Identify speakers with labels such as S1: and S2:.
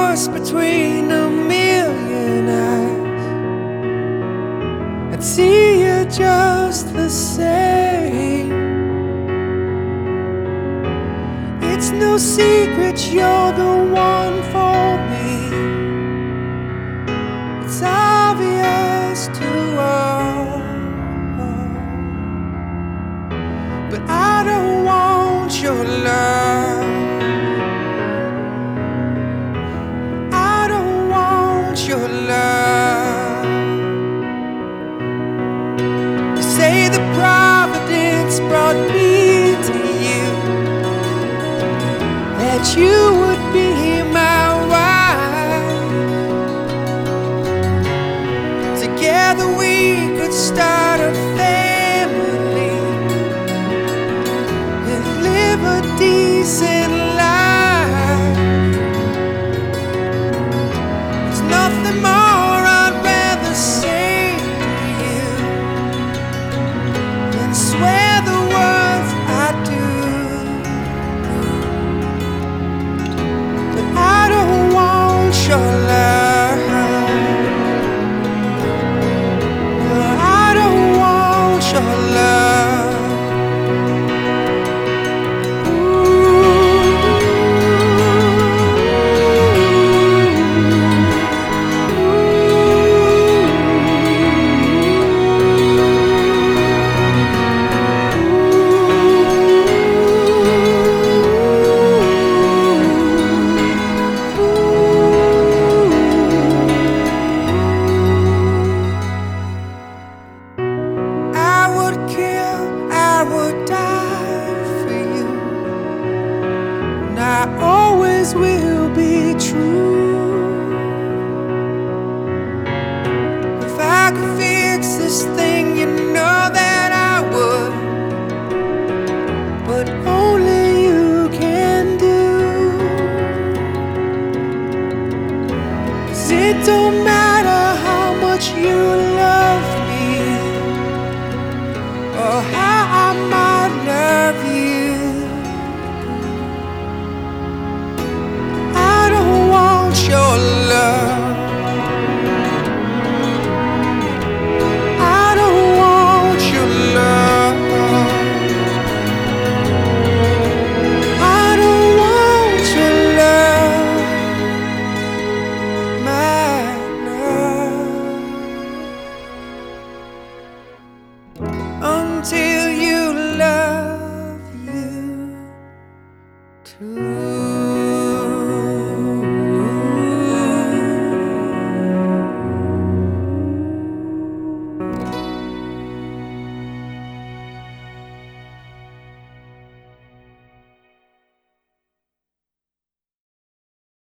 S1: lost between a million eyes, I'd see you just the same. It's no secret you're the one for me. It's obvious to all, but I don't want your love. I don't want your love. You say the providence brought me to you, that you would be my wife. Together we could start a family and live a decent life. There's nothing more I'd rather say to you than swear the words I do. I don't want your love. I don't want your love. I would die for you, and I always will be true. If I could fix this thing, you know that I would, but only you can do. 'Cause it don't matter how much you love me or how I might love you. I don't want your love. I don't want your love. I don't want your love, my love. Until you love you too.